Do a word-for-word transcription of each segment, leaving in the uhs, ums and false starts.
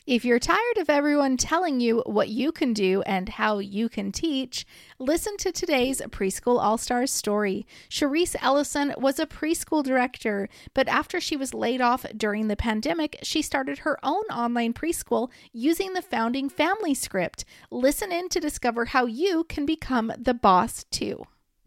If you're tired of everyone telling you what you can do and how you can teach, listen to today's Preschool All-Stars story. Charisse Ellison was a preschool director, but after she was laid off during the pandemic, she started her own online preschool using the Founding Family script. Listen in to discover how you can become the boss too.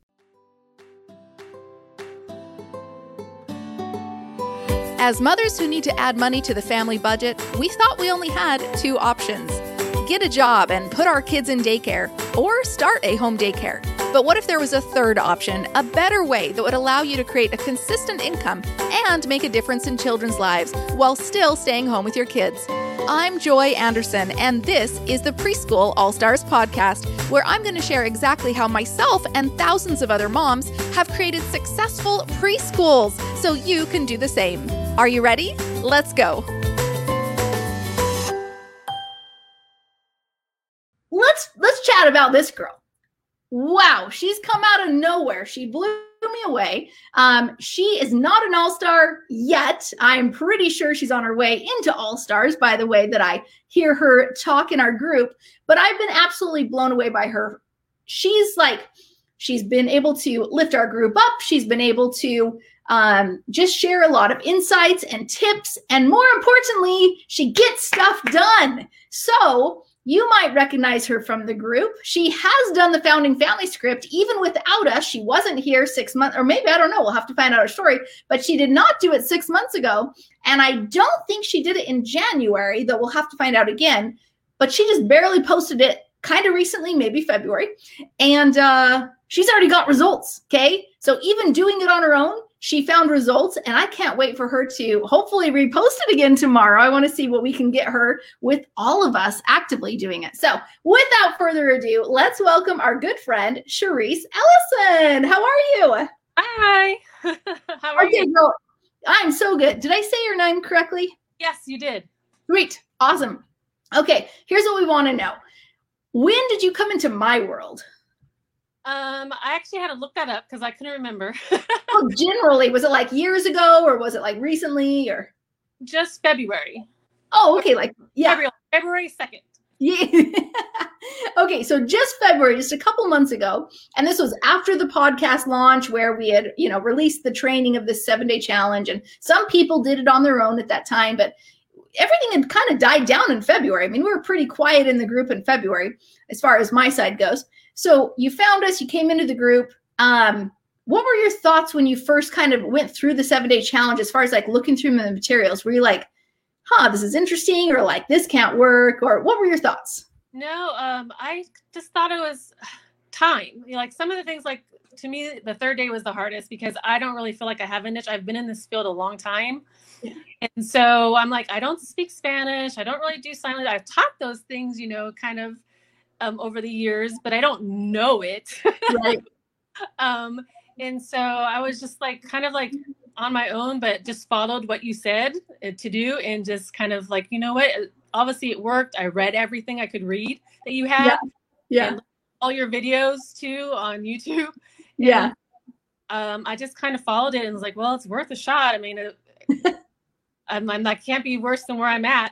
As mothers who need to add money to the family budget, we thought we only had two options. Get a job and put our kids in daycare, or start a home daycare. But what if there was a third option, a better way that would allow you to create a consistent income and make a difference in children's lives while still staying home with your kids? I'm Joy Anderson, and this is the Preschool All-Stars podcast, where I'm going to share exactly how myself and thousands of other moms have created successful preschools so you can do the same. Are you ready? Let's go. Let's let's chat about this girl. Wow, she's come out of nowhere. She blew me away. Um, she is not an all-star yet. I'm pretty sure she's on her way into all-stars by the way that I hear her talk in our group. But I've been absolutely blown away by her. She's like, she's been able to lift our group up. She's been able to um, just share a lot of insights and tips. And more importantly, she gets stuff done. So you might recognize her from the group. She has done the Founding Family script even without us. She wasn't here six months, or maybe, I don't know. We'll have to find out her story. But she did not do it six months ago. And I don't think she did it in January, though we'll have to find out again. But she just barely posted it kind of recently, maybe February. And uh, she's already got results, okay? So even doing it on her own, she found results, and I can't wait for her to hopefully repost it again tomorrow. I want to see what we can get her with all of us actively doing it. So without further ado, let's welcome our good friend, Charisse Ellison. How are you? Hi. How are okay, you? Girl, I'm so good. Did I say your name correctly? Yes, you did. Great. Awesome. Okay, here's what we want to know. When did you come into my world? Um, I actually had to look that up because I couldn't remember. Well, generally, was it like years ago or was it like recently or? Just February. Oh, okay. Like, yeah. February, February second. Yeah. Okay. So just February, just a couple months ago. And this was after the podcast launch where we had, you know, released the training of this seven day challenge. And some people did it on their own at that time, but everything had kind of died down in February. I mean, we were pretty quiet in the group in February as far as my side goes. So you found us, you came into the group. Um, what were your thoughts when you first kind of went through the seven day challenge as far as like looking through the materials? Were you like, huh, this is interesting, or like this can't work, or what were your thoughts? No, um, I just thought it was time. You know, like some of the things, like to me, the third day was the hardest because I don't really feel like I have a niche. I've been in this field a long time. Yeah. And so I'm like, I don't speak Spanish. I don't really do sign language. I've taught those things, you know, kind of um, over the years, but I don't know it. Right. um, and so I was just like, kind of like on my own, but just followed what you said to do and just kind of like, you know what, obviously it worked. I read everything I could read that you had. Yeah. Yeah. And all your videos too on YouTube. Yeah. And, um, I just kind of followed it and was like, well, it's worth a shot. I mean, it, I'm, I'm that can't be worse than where I'm at.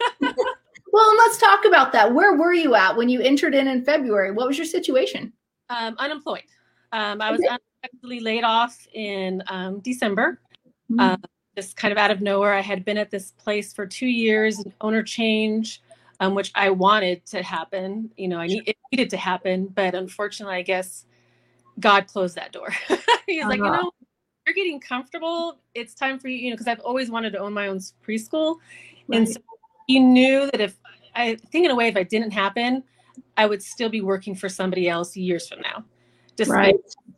Well, and let's talk about that. Where were you at when you entered in in February? What was your situation? Um, unemployed. Um, I was Okay. unexpectedly laid off in um, December, Mm-hmm. uh, just kind of out of nowhere. I had been at this place for two years, an owner change, um, which I wanted to happen. You know, I need, it needed to happen, but unfortunately, I guess God closed that door. He's Uh-huh. like, you know, you're getting comfortable. It's time for you, you know, because I've always wanted to own my own preschool. Right. And so he knew that if I think in a way, if it didn't happen, I would still be working for somebody else years from now. Just Right.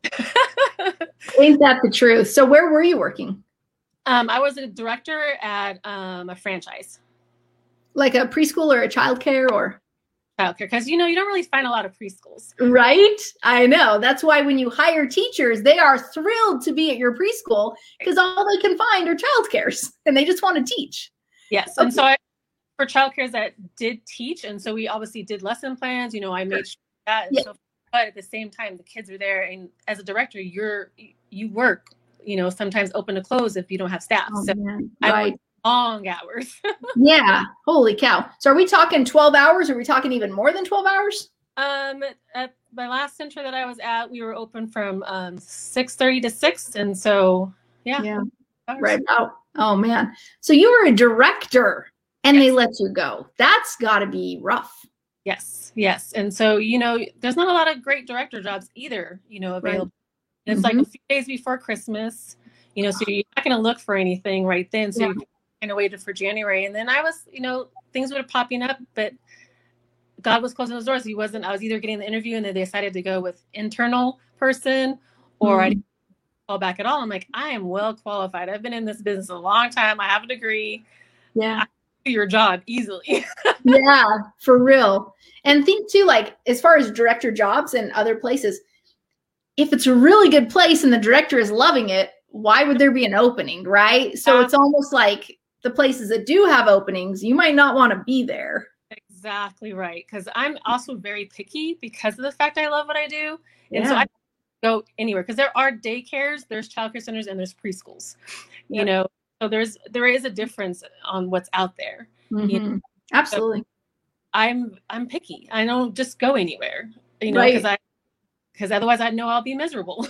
Ain't that the truth? So where were you working? um, I was a director at um, a franchise. Like a preschool or a childcare or? Childcare, because you know you don't really find a lot of preschools. Right? I know. That's why when you hire teachers, they are thrilled to be at your preschool because all they can find are childcares and they just want to teach. Yes. Okay. And so I, for childcares that did teach, and so we obviously did lesson plans, you know, I made sure that, and Yeah. so, but at the same time, the kids are there. And as a director, you're, you work, you know, sometimes open to close if you don't have staff. Oh, so man. I Right. worked long hours. Yeah. Holy cow. So are we talking twelve hours? Or are we talking even more than twelve hours? Um, at my last center that I was at, we were open from um, six thirty to six. And so, yeah. Yeah. Right out. Oh, man. So you were a director and yes. they let you go. That's got to be rough. Yes. Yes. And so, you know, there's not a lot of great director jobs either, you know, available. Right. And it's mm-hmm. like a few days before Christmas, you know, so you're not going to look for anything right then. So yeah. you kind of waited for January. And then I was, you know, things were popping up, but God was closing those doors. He wasn't, I was either getting the interview and then they decided to go with internal person or mm-hmm. I didn't call back at all. I'm like, I am well qualified. I've been in this business a long time. I have a degree. Yeah. I can do your job easily. Yeah, for real. And think too, like, as far as director jobs and other places, if it's a really good place and the director is loving it, why would there be an opening, right? So um, it's almost like the places that do have openings, you might not want to be there. Exactly right. Because I'm also very picky because of the fact I love what I do. And yeah. so I go anywhere because there are daycares, there's childcare centers, and there's preschools, yep. you know, so there's, there is a difference on what's out there. Mm-hmm. You know? Absolutely. So I'm, I'm picky. I don't just go anywhere, you know, because right. I, because otherwise I know I'll be miserable.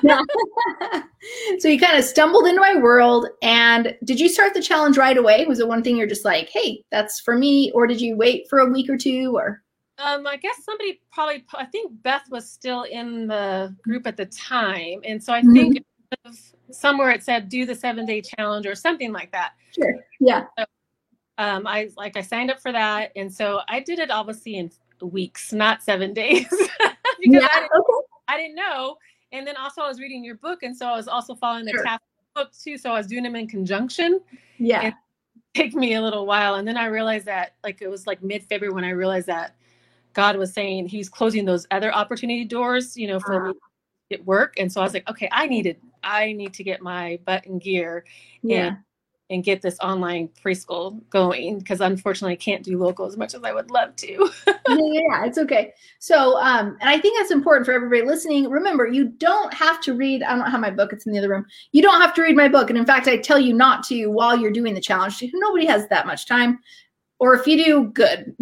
So you kind of stumbled into my world. And did you start the challenge right away? Was it one thing you're just like, hey, that's for me? Or did you wait for a week or two? Or um, I guess somebody probably, I think Beth was still in the group at the time. And so I mm-hmm. think somewhere it said do the seven day challenge or something like that. Sure. Yeah. So, um, I like I signed up for that. And so I did it obviously in weeks, not seven days. because yeah, I, didn't, okay. I didn't know. And then also I was reading your book. And so I was also following the sure. task book too. So I was doing them in conjunction. Yeah. And it took me a little while. And then I realized that like, it was like mid-February when I realized that God was saying he's closing those other opportunity doors, you know, for uh-huh. me to get work. And so I was like, okay, I needed, I need to get my butt in gear. Yeah. And, and get this online preschool going because unfortunately I can't do local as much as I would love to. yeah, yeah, it's okay. So, um, and I think that's important for everybody listening. Remember, you don't have to read, I don't have my book, it's in the other room. You don't have to read my book. And in fact, I tell you not to while you're doing the challenge. Nobody has that much time. Or if you do, good.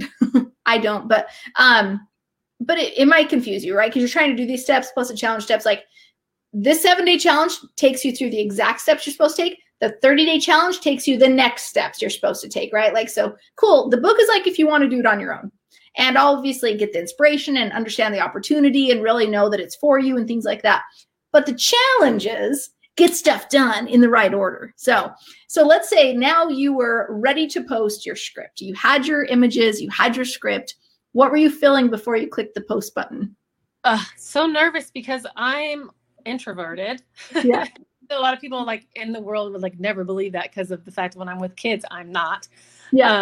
I don't, but, um, but it, it might confuse you, right? Because you're trying to do these steps plus the challenge steps. Like this seven day challenge takes you through the exact steps you're supposed to take. The thirty day challenge takes you the next steps you're supposed to take, right? Like, so cool. The book is like, if you want to do it on your own and obviously get the inspiration and understand the opportunity and really know that it's for you and things like that. But the challenges get stuff done in the right order. So, so let's say now you were ready to post your script. You had your images, you had your script. What were you feeling before you clicked the post button? Uh, so nervous because I'm introverted. Yeah. A lot of people like in the world would like never believe that because of the fact when I'm with kids, I'm not. Yeah. Um,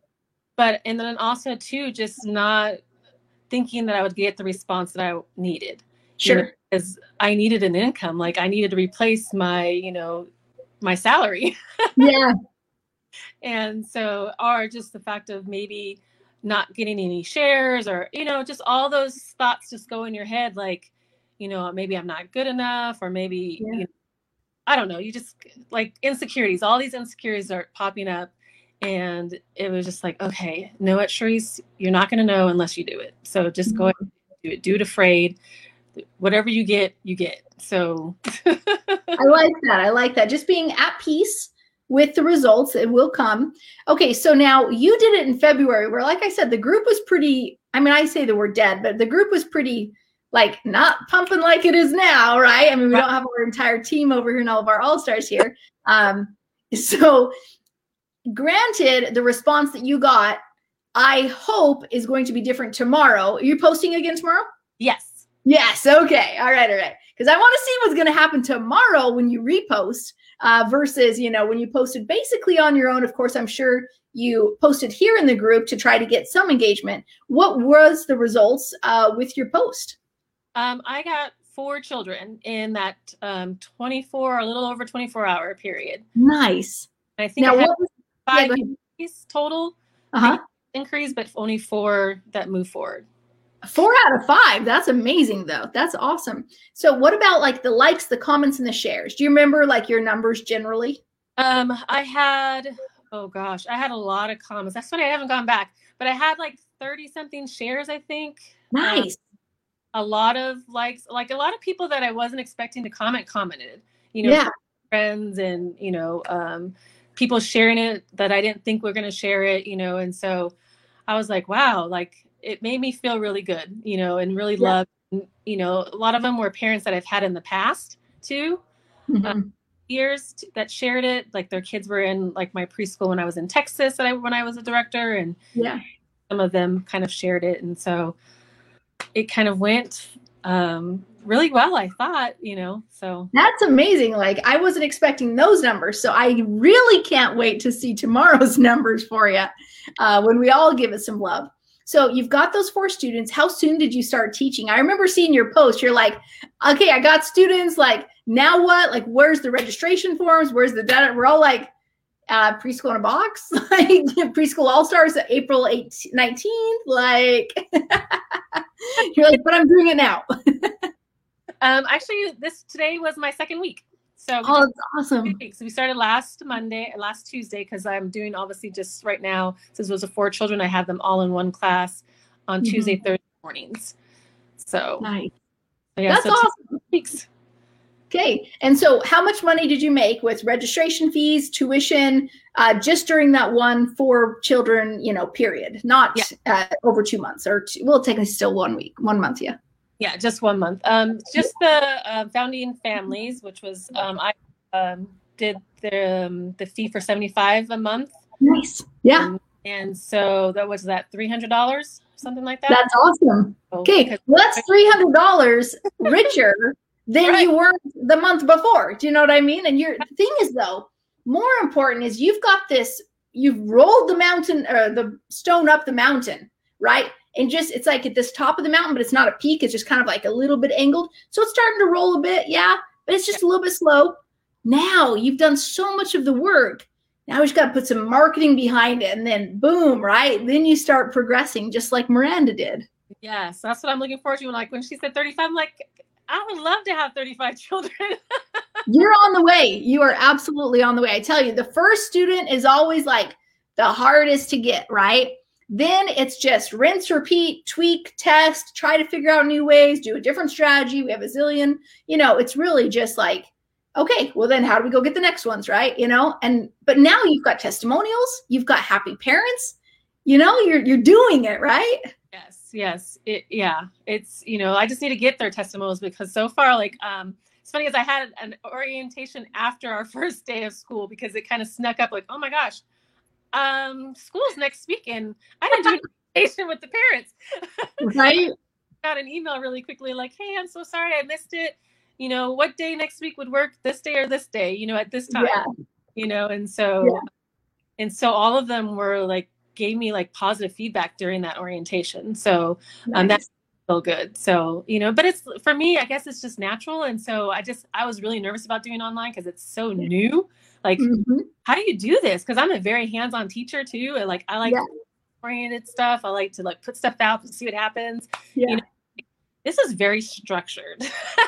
but, and then also too, just not thinking that I would get the response that I needed. Sure. You know, because I needed an income. Like I needed to replace my, you know, my salary. Yeah. And so, or just the fact of maybe not getting any shares or, you know, just all those thoughts just go in your head. Like, you know, maybe I'm not good enough or maybe, yeah. you know, I don't know. You just like insecurities, all these insecurities are popping up. And it was just like, okay, know what, Charisse, you're not going to know unless you do it. So just mm-hmm. go ahead and do it. Do it afraid. Whatever you get, you get. So I like that. I like that. Just being at peace with the results. It will come. Okay. So now you did it in February where, like I said, the group was pretty, I mean, I say the word dead, but the group was pretty like not pumping like it is now, right? I mean, we don't have our entire team over here and all of our all-stars here. Um, so granted, the response that you got, I hope is going to be different tomorrow. Are you posting again tomorrow? Yes. Yes. Okay. All right. All right. Because I want to see what's going to happen tomorrow when you repost uh, versus, you know, when you posted basically on your own. Of course, I'm sure you posted here in the group to try to get some engagement. What was the results uh, with your post? Um, I got four children in that um, twenty-four, a little over twenty-four hour period. Nice. And I think now, I had what was, five yeah, increase total uh-huh. increase, but only four that move forward. Four out of five. That's amazing, though. That's awesome. So what about like the likes, the comments, and the shares? Do you remember like your numbers generally? Um, I had Oh gosh, I had a lot of comments. That's funny. I haven't gone back, but I had like thirty something shares, I think. Nice. Um, a lot of likes, like a lot of people that I wasn't expecting to comment commented, you know, Yeah. friends and, you know, um, people sharing it that I didn't think were going to share it, you know, and so I was like, wow, like it made me feel really good, you know, and really Yeah. love, you know, a lot of them were parents that I've had in the past too. Mm-hmm. Um, years t- that shared it, like their kids were in like my preschool when I was in Texas and I, when I was a director, and Yeah. some of them kind of shared it, and so it kind of went um really well, I thought, you know, so That's amazing. Like I wasn't expecting those numbers. So I really can't wait to see tomorrow's numbers for you uh, when we all give it some love. So you've got those four students. How soon did you start teaching? I remember seeing your post. You're like, okay, I got students. Like, now what? Like, where's the registration forms? Where's the data? We're all like, uh, preschool in a box, like preschool all-stars April eighteenth, nineteenth. Like, you're like, but I'm doing it now. um actually this today was my second week. So Oh, that's awesome. So we started last Monday, last Tuesday, because I'm doing obviously just right now, since it was a four children, I have them all in one class on Mhm. Tuesday, Thursday mornings. So, Nice. so yeah, That's so awesome. two weeks. Okay. And so how much money did you make with registration fees, tuition, uh, just during that one for children, you know, period, not Yeah. uh, over two months or two, well, technically still one week, one month. Yeah. Yeah, just one month. Um, just the uh, founding families, which was um, I um, did the um, the fee for seventy-five a month. Nice. Yeah. And, and so that was that three hundred dollars, something like that. That's awesome. So, Okay. because- Well, that's three hundred dollars richer than Right. you were the month before. Do you know what I mean? And your the thing is, though, more important is you've got this, you've rolled the mountain or the stone up the mountain, right? And just, it's like at this top of the mountain, but it's not a peak. It's just kind of like a little bit angled. So it's starting to roll a bit. Yeah. But it's just a little bit slow. Now you've done so much of the work. Now we just got to put some marketing behind it. And then boom, right? Then you start progressing just like Miranda did. Yes, that's what I'm looking forward to. Like when she said thirty-five, I'm like, I would love to have thirty-five children. You're on the way. You are absolutely on the way. I tell you, the first student is always like the hardest to get, right? Then it's just rinse, repeat, tweak, test, try to figure out new ways, do a different strategy. We have a zillion, you know, it's really just like, okay, well then how do we go get the next ones, right? You know, and, but now you've got testimonials, you've got happy parents, you know, you're, you're doing it, right? Yes, yes. It, yeah, it's, you know, I just need to get their testimonials because so far, like, um, it's funny as I had an orientation after our first day of school because it kind of snuck up like, oh my gosh, um, school's next week and I didn't do an orientation with the parents. Right. Got an email really quickly like, hey, I'm so sorry I missed it. You know, what day next week would work, this day or this day, you know, at this time, Yeah. you know, and so, Yeah. and so all of them were like, gave me like positive feedback during that orientation. So um, Nice. that's so good. So, you know, but it's, for me, I guess it's just natural. And so I just, I was really nervous about doing online because it's so new. Like, Mhm. how do you do this? Because I'm a very hands-on teacher too. And like, I like Yeah. oriented stuff. I like to like put stuff out to see what happens. Yeah. You know, this is very structured.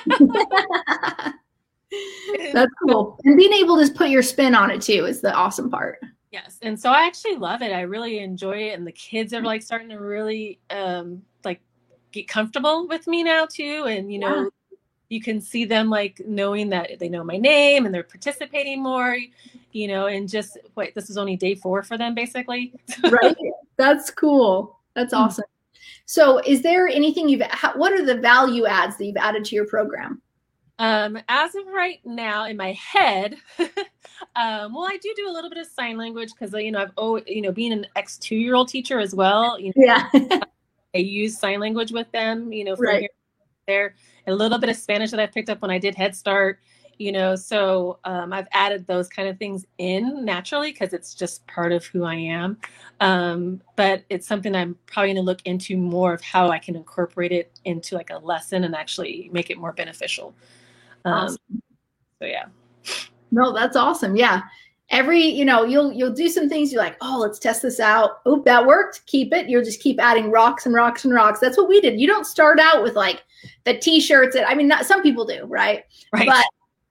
That's cool. And being able to put your spin on it too is the awesome part. Yes. And so I actually love it. I really enjoy it. And the kids are like starting to really um, like get comfortable with me now too. And, you know, Yeah. you can see them like knowing that they know my name and they're participating more, you know, and just wait, this is only day four for them basically. Right. That's cool. That's Mm. awesome. So is there anything you've, how, what are the value adds that you've added to your program? Um, as of right now in my head, um, well, I do do a little bit of sign language because, you know, I've, oh, you know, being an ex two year old teacher as well, you know, Yeah. I use sign language with them, you know, from Right. here and there, a little bit of Spanish that I picked up when I did Head Start, you know, so um, I've added those kind of things in naturally because it's just part of who I am. Um, but it's something I'm probably going to look into more of how I can incorporate it into like a lesson and actually make it more beneficial. Um, Awesome. So yeah. No, that's awesome. Yeah. Every, you know, you'll, you'll do some things you're like, oh, let's test this out. Oh, that worked. Keep it. You'll just keep adding rocks and rocks and rocks. That's what we did. You don't start out with like the t-shirts that, I mean, not, some people do, right? Right. But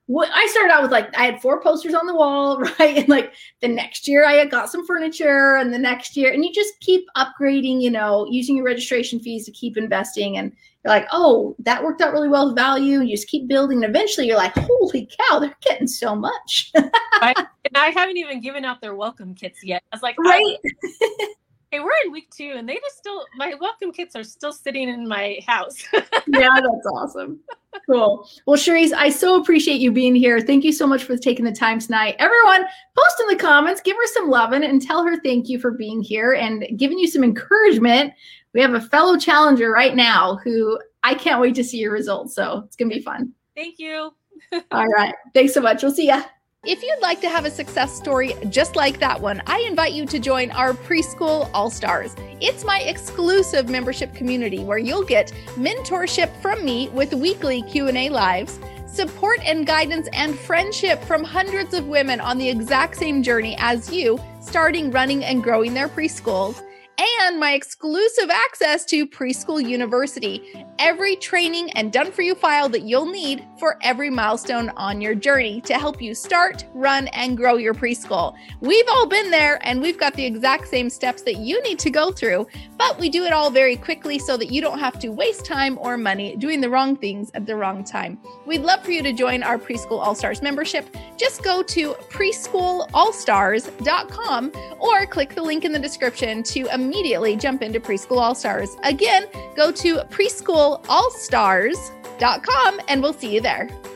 what I started out with, like, I had four posters on the wall, right? And like the next year I had got some furniture, and the next year, and you just keep upgrading, you know, using your registration fees to keep investing. And you're like, oh, that worked out really well with value. You just keep building. And eventually you're like, holy cow, they're getting so much. I, and I haven't even given out their welcome kits yet. I was like, right. I, hey, we're in week two, and they just still, my welcome kits are still sitting in my house. Yeah, that's awesome. Cool. Well, Cherise, I so appreciate you being here. Thank you so much for taking the time tonight. Everyone, post in the comments, give her some loving, and tell her thank you for being here and giving you some encouragement. We have a fellow challenger right now who I can't wait to see your results. So it's going to be fun. Thank you. All right. Thanks so much. We'll see ya. If you'd like to have a success story just like that one, I invite you to join our Preschool All-Stars. It's my exclusive membership community where you'll get mentorship from me with weekly Q and A lives, support and guidance and friendship from hundreds of women on the exact same journey as you, starting, running, and growing their preschools, and my exclusive access to Preschool University, every training and done-for-you file that you'll need for every milestone on your journey to help you start, run, and grow your preschool. We've all been there, and we've got the exact same steps that you need to go through, but we do it all very quickly so that you don't have to waste time or money doing the wrong things at the wrong time. We'd love for you to join our Preschool All-Stars membership. Just go to preschool all stars dot com or click the link in the description to immediately jump into Preschool All-Stars. Again, go to preschool all stars dot com and we'll see you there.